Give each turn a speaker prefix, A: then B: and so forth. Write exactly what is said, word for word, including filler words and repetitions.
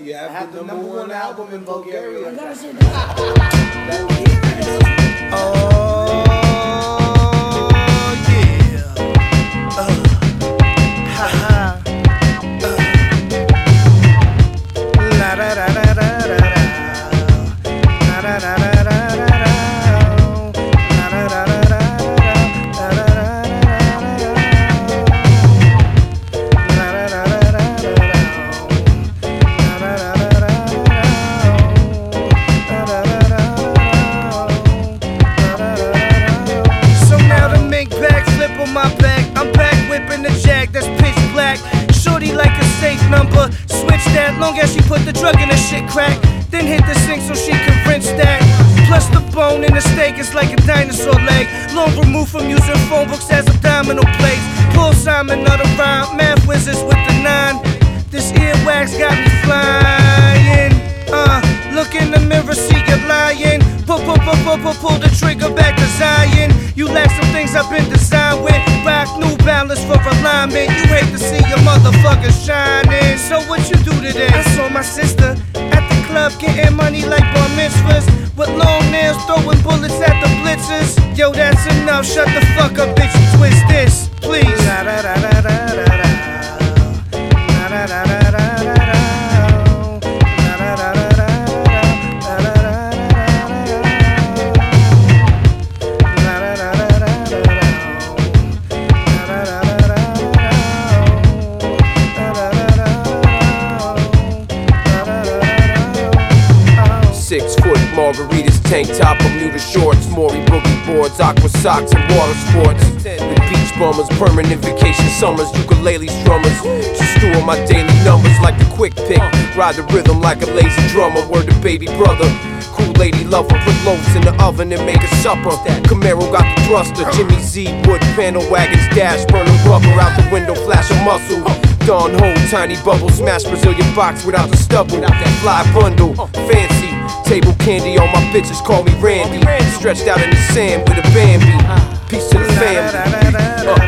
A: You have, have the, the number, number one album in Bulgaria.
B: Oh yeah. Uh, ha ha. Uh. La da da da da da da. La da da da da da da. La da da da da da da. La da da da da da. My back, I'm back whipping the jack that's pitch black. Shorty like a safe number. Switch that long as she put the drug in the shit crack. Then hit the sink so she can rinse that. Plus the bone in the steak is like a dinosaur leg. Long removed from using phone books as abdominal plates. Paul Simon of the rhyme, math wizards with the nine. This earwax got me flying. Uh, look in the mirror, see you lying. Pull, pull, pull, pull, pull, pull the trigger back to Zion. You lack some things I've been designed with. Rock New Balance for alignment. You hate to see your motherfuckers shining. So what you do today? I saw my sister at the club getting money like bar mitzvahs, with long nails throwing bullets at the blitzers. Yo, that's enough. Shut the fuck up, bitch. Twist this, please. La da da da da da da. La da da da da da da.
C: Six foot margaritas, tank top, Bermuda shorts, Maury boogie boards, aqua socks, and water sports. With beach bummers, permanent vacation summers, ukulele strummers. Just doing my daily numbers like the quick pick. Ride the rhythm like a lazy drummer. Word to baby brother. Cool lady lover, put loaves in the oven and make a supper. Camaro got the thruster, Jimmy Z wood panel wagons dash, burning rubber out the window, flash a muscle. Dawn hold, tiny bubble, smash Brazilian box without the stubble. That fly bundle, fancy. Table candy, all my bitches call me Randy. Stretched out in the sand with a Bambi. Peace to the family. Uh.